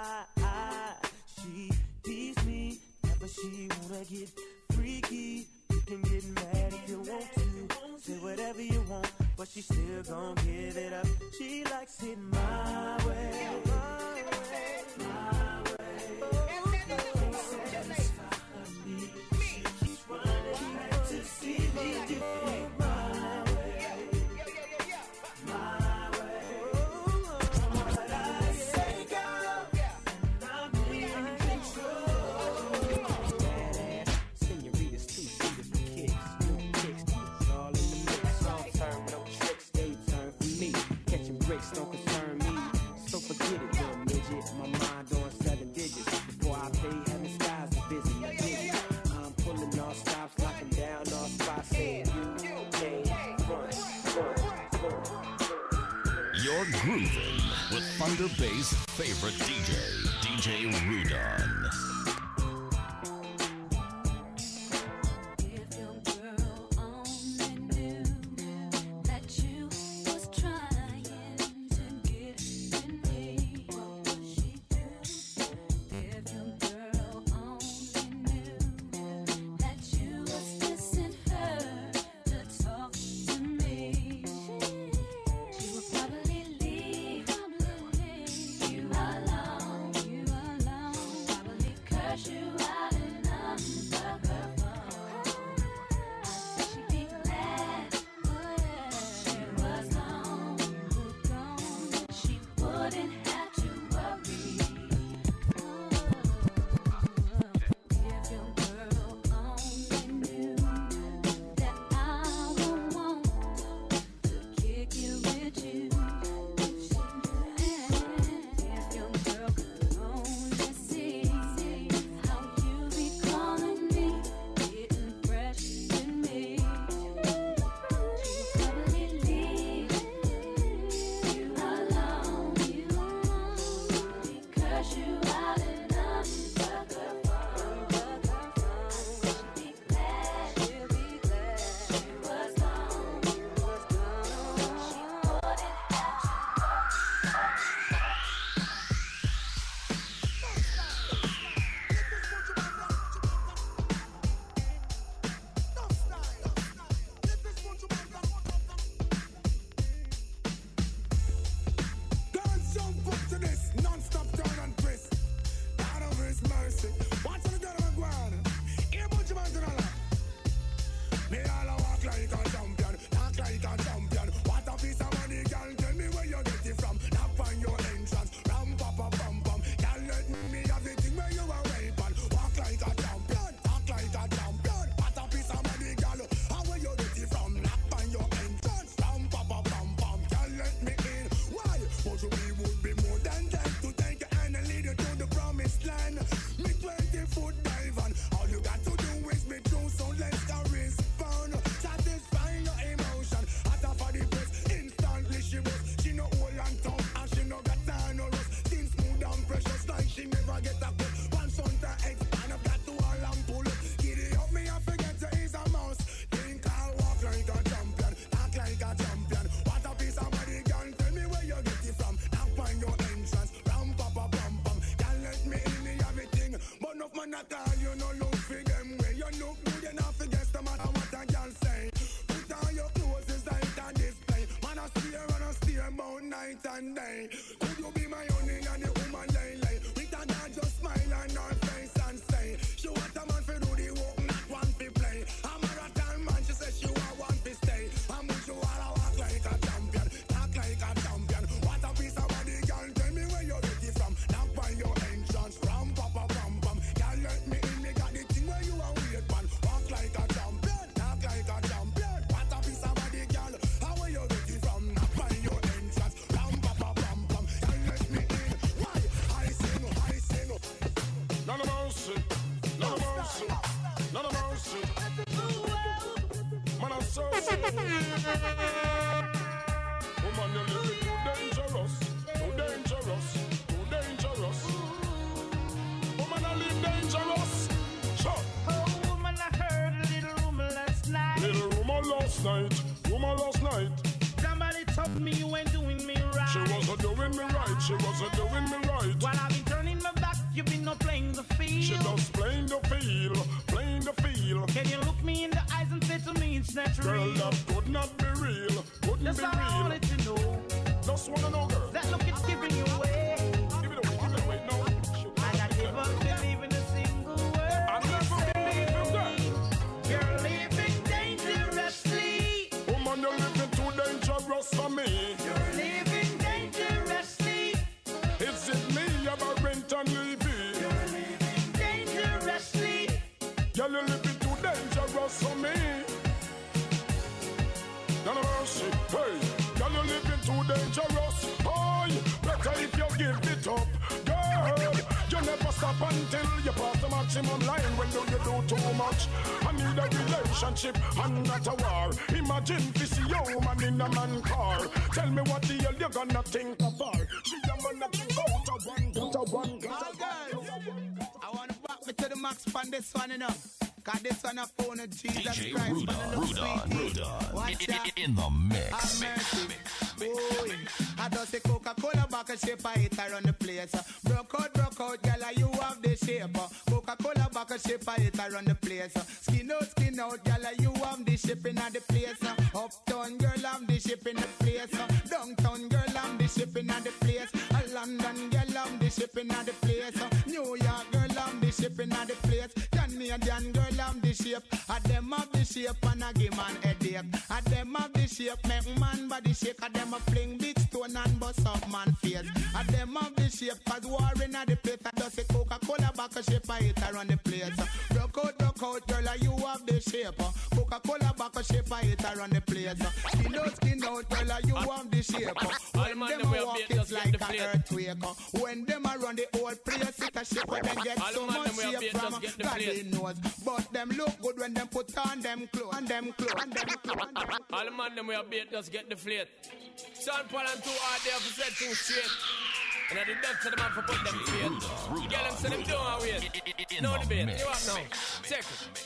She tease me, never she wanna get freaky. You can get mad if you want to, say whatever you want, but she still gon' give it up. She likes it my way, my way, my way. Can't satisfy me. She keeps running back to see me do it my way, my way. What I say, girl, and I'm in control. Senoritas, two-seaters for kicks, new kicks, it's all in the mix. Song turn, no tricks, they turn for me. Catching bricks don't concern grooving with Thunder Bay's favorite DJ, DJ Rudon. up until you pass the maximum line. When do you do too much? I need a relationship and not a war. Imagine this woman in a man car. Tell me what the hell you gonna think of her. She a man that think out of one, I wanna back me to the max on this one, you know. Cause this one a phone of Jesus DJ Christ. Rudon. In the mix. Boy, I just say Coca-Cola back a shape, I hit her on the place. Broke out, girl, you have the shape. Coca-Cola back a shape, I hit her on the place. Skin out, girl, you have the shipping at the place. Uptown girl, I'm the shipping at the place. Downtown girl, I'm the shipping at the place. London girl, I'm the shipping at the place. New York girl, I'm the shipping at the place. Canadian girl, I'm the shape. I them have the shape and I give man headache. I them have the shape, make man body shake. I them a fling big stone and bust up man face. I them have the shape, cause war in the place. I just say Coca-Cola back a shape, I hit her on the place. Broke out, girl, you have the shape. Coca-Cola back a shape, I hit her on the place. Skin out, girl, you have the shape. When them a walk, it's like an earthquake. When them a run the whole place, it's a shape. When them get so much shape from God knows. But them look good when them put on them clothes. And them clothes. All the man them we are beat, just get the flate. Sean Paul and 2 hard there for set things straight. And I did that to the man for put them straight. Get them say them don't wait. No debate. You up now? Check it.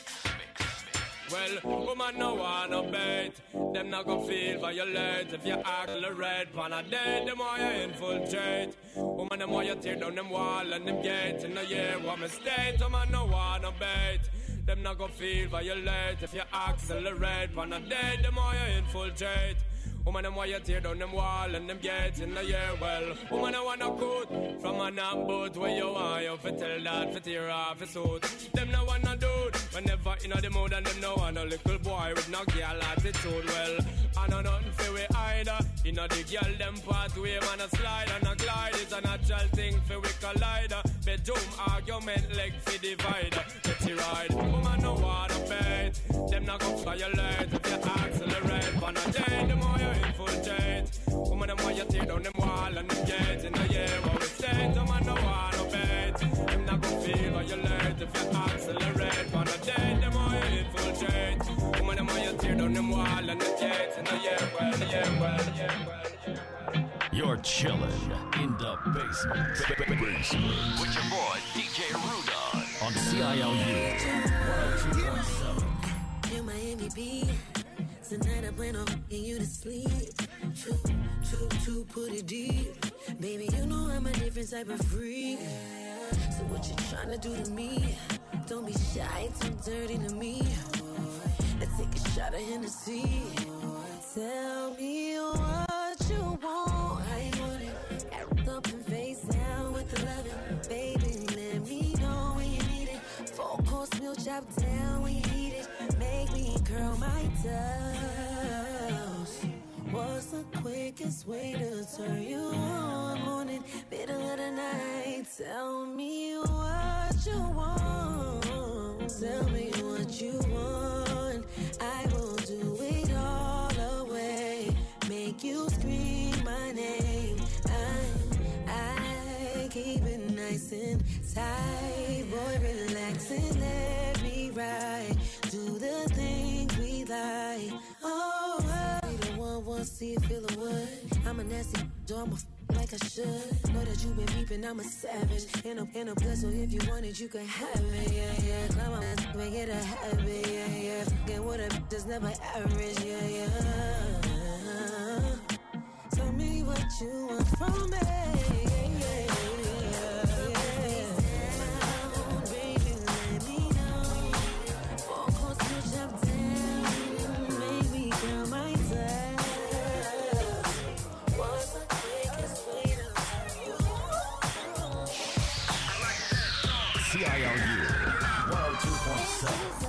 Well, woman no wanna bait. Them not gon' feel violate. If you accelerate pan a date, them why you infiltrate. Woman them why you tear down them wall and them gates. In the year what mistake, woman no wanna bait. Them not gon' feel violate. If you accelerate pan a date, them why you infiltrate. Woman, them why you tear down them wall and them gates in the year. Well, woman, I wanna coat from an boat where you are. You fi tell that fi tear off his suit. Them no wanna dude whenever in the mood, and them no want a little boy with no girl attitude. Well, I know nothing fi we either. You know the girl them pathway, man a slide and a glide. It's a natural thing fi we collide. Bedroom argument leg fi divide. Let's ride. Woman, no wanna bait. Them not gon' violate if you accelerate. On a day, the more you infiltrate. Woman, them why you tear down them wall and them gates in the year what we say. Them man no wanna bait. Them not gon' feel violate if you accelerate. On a day, the more you infiltrate. Woman, them why you tear down them wall and them gates in the year well. You're chillin' in the basement. With your boy DJ Rudon on CILU 102.7. You're my MVP. Tonight I plan on getting you to sleep. True, put it deep. Baby, you know I'm a different type of freak. So what you tryna do to me? Don't be shy, too dirty to me. Let's take a shot of Hennessy. Tell me what you want. I want it. Act up and face down with the loving. Baby, let me know when you need it. 4-course meal chop down when you need it. Make me curl my toes. What's the quickest way to turn you on? Morning, middle of the night. Tell me what you want. Tell me what you want. I will do it all away. Make you scream my name. I keep it nice and tight. Boy, relax and let me ride. Do the things we like. Oh, be the one, see you feel the wood. I'm a nasty, so I'm a like I should. Know that you been peeping, I'm a savage. In a blood, so if you want it, you can have it. Yeah. Climb my ass, make it a habit. Yeah. Fucking with a bitch that's never average. Yeah. Tell me what you want from me. CILU 102.7.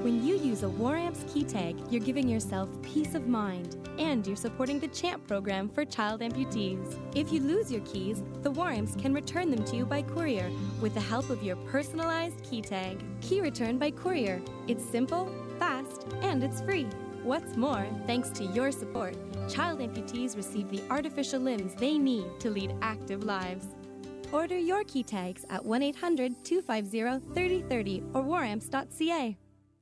When you use a War Amps key tag, you're giving yourself peace of mind, and you're supporting the CHAMP program for child amputees. If you lose your keys, the War Amps can return them to you by courier with the help of your personalized key tag. Key return by courier. It's simple, fast, and it's free. What's more, thanks to your support, child amputees receive the artificial limbs they need to lead active lives. Order your key tags at 1-800-250-3030 or waramps.ca.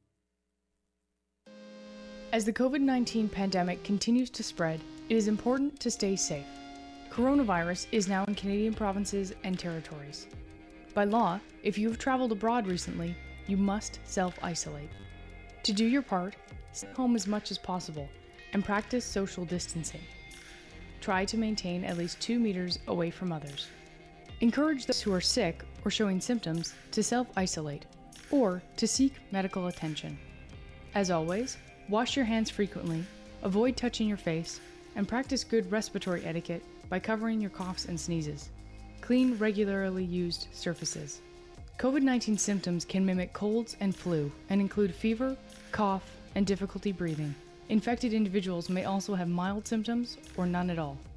As the COVID-19 pandemic continues to spread, it is important to stay safe. Coronavirus is now in Canadian provinces and territories. By law, if you have traveled abroad recently, you must self-isolate. To do your part, stay home as much as possible and practice social distancing. Try to maintain at least 2 meters away from others. Encourage those who are sick or showing symptoms to self-isolate or to seek medical attention. As always, wash your hands frequently, avoid touching your face, and practice good respiratory etiquette by covering your coughs and sneezes. Clean regularly used surfaces. COVID-19 symptoms can mimic colds and flu and include fever, cough, and difficulty breathing. Infected individuals may also have mild symptoms or none at all.